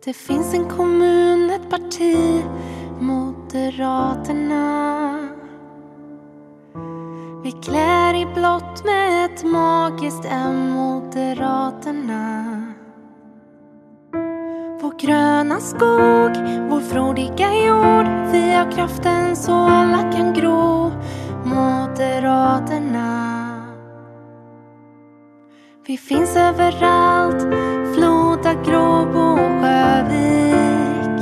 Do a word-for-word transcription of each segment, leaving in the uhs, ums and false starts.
Det finns en kommun, ett parti, Moderaterna. Vi klär i blått med ett magiskt M, Moderaterna. Vår gröna skog, vår frodiga jord, vi har kraften så alla kan gro, Moderaterna. Vi finns överallt, Floda, Gråbo och Sjövik,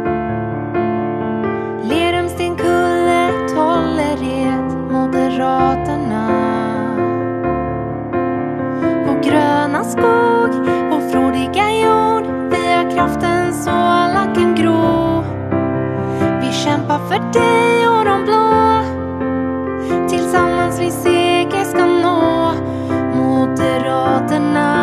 Lerum, Stenkulle, Tollered, Moderaterna. Vår gröna skog, vår frodiga jord, vi har kraften så alla kan gro. Vi kämpar för dig och de blå, tillsammans vi seger ska nå, Moderaterna.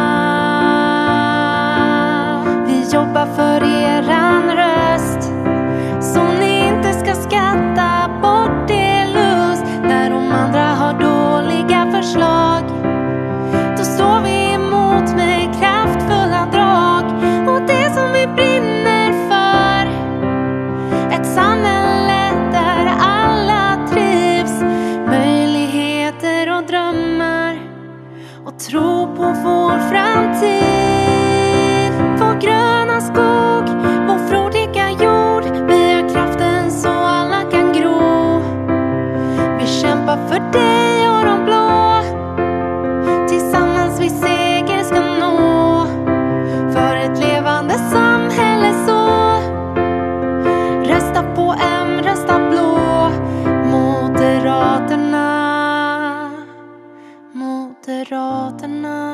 Vi jobbar för eran röst, så ni inte ska skatta bort er lust. När de andra har dåliga förslag, då står vi emot med kraftfulla drag. Och det som vi brinner för, ett samhälle där alla trivs, möjligheter och drömmar och tro på vår framtid. Vår gröna skog, vår frodiga jord, vi har kraften så alla kan gro. Vi kämpar för dig och de blå, tillsammans vi seger ska nå. För ett levande samhälle så, rösta på M, rösta blå, Moderaterna. Moderaterna.